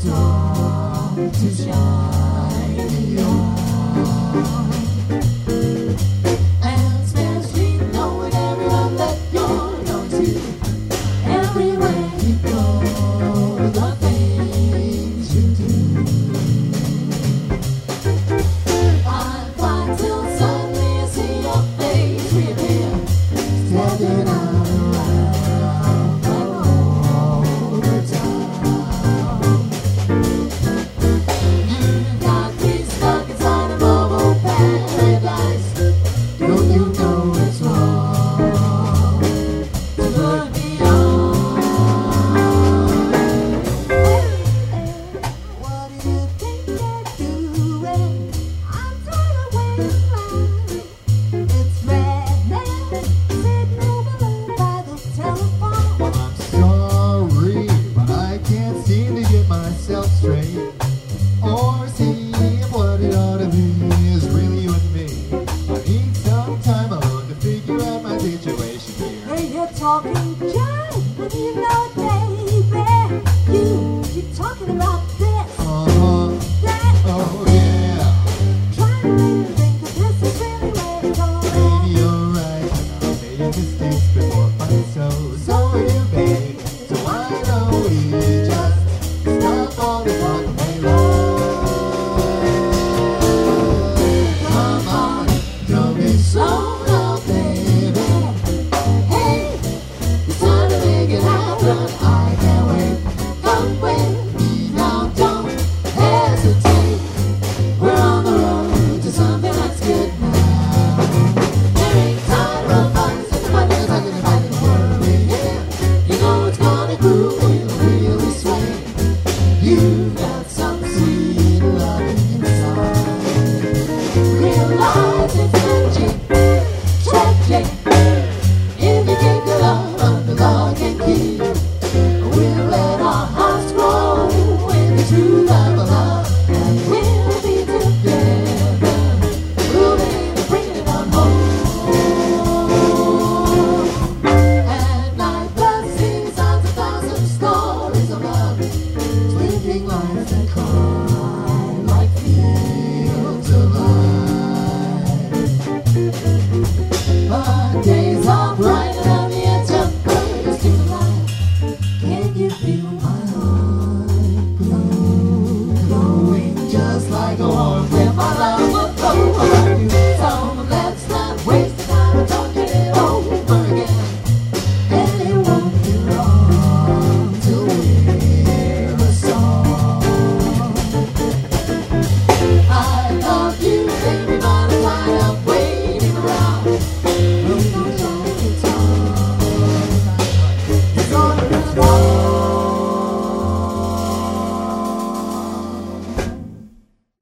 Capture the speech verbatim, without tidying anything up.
dawn to shine on. And spare sweet knowing everyone that you're known to. Everywhere you go, the things you do. I'm fine till suddenly I see your face reappear, standing out around like over town. You got me stuck inside a bubble paradise. Don't you know it's wrong to put me on? What do you think you're doing? I'm trying to wait line. It's Redman sitting over by the telephone. I'm sorry, but I can't seem to get myself straight or see if what it ought to be is really you and me. I need some time alone to figure out my situation here. Hey, you're talking jive, and you know